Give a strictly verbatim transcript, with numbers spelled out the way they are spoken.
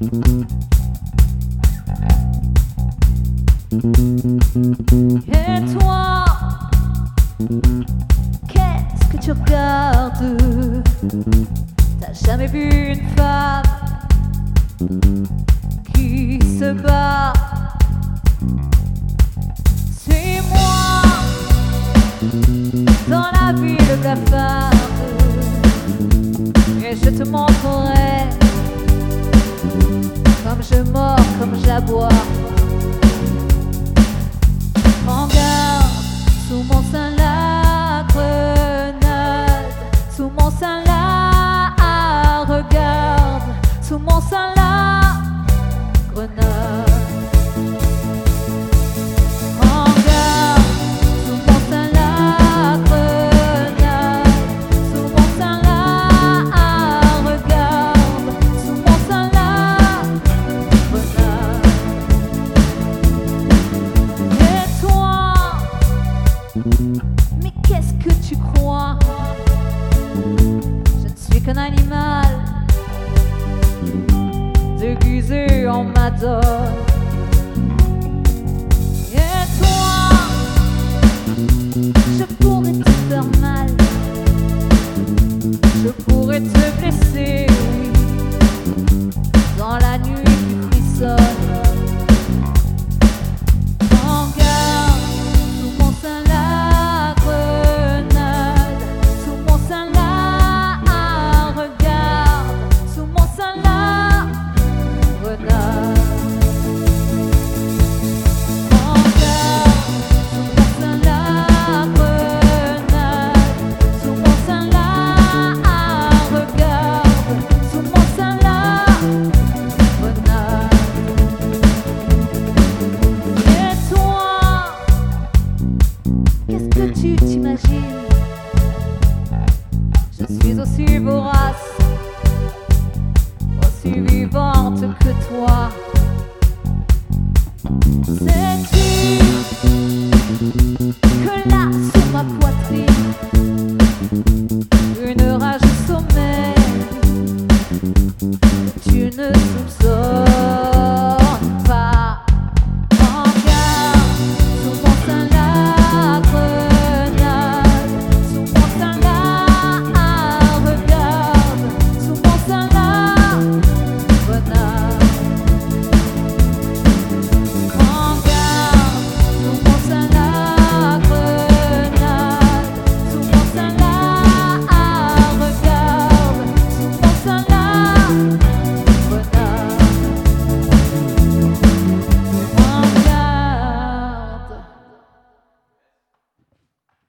Et toi, qu'est-ce que tu regardes? T'as jamais vu une femme qui se bat? Suis-moi dans la ville blafarde et je te montrerai comme je mords, comme j'aboie. Prends garde, sous mon sein la grenade, sous mon sein la regarde, sous mon sein la grenade. Prends garde, sous mon sein la grenade, sous mon sein la regarde, sous mon sein la grenade. Et toi, mais qu'est-ce que tu crois? Je ne suis qu'un animal déguisé en madone. Et toi, je pourrais te faire mal, je pourrais te blesser, oui, dans la nuit qui frissonne. Prends garde, sous mon sein la grenade, sous mon sein la regarde, sous mon sein la grenade. Prends garde, sous mon sein la grenade, sous mon sein la regarde, sous mon sein la grenade. Et toi, qu'est-ce que tu t'imagines? Je suis aussi vorace, aussi vivante que toi. Sais-tu que là, sur ma poitrine,